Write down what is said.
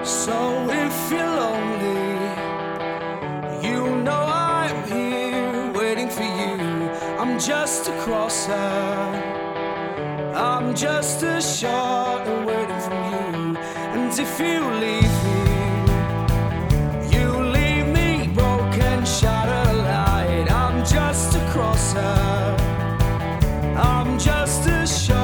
So if you're lonely, you know I'm here waiting for you. I'm just a crosser, I'm just a shot waiting from you. And if you leave me, you leave me broken, shattered, light. I'm just a crosser, I'm just a shot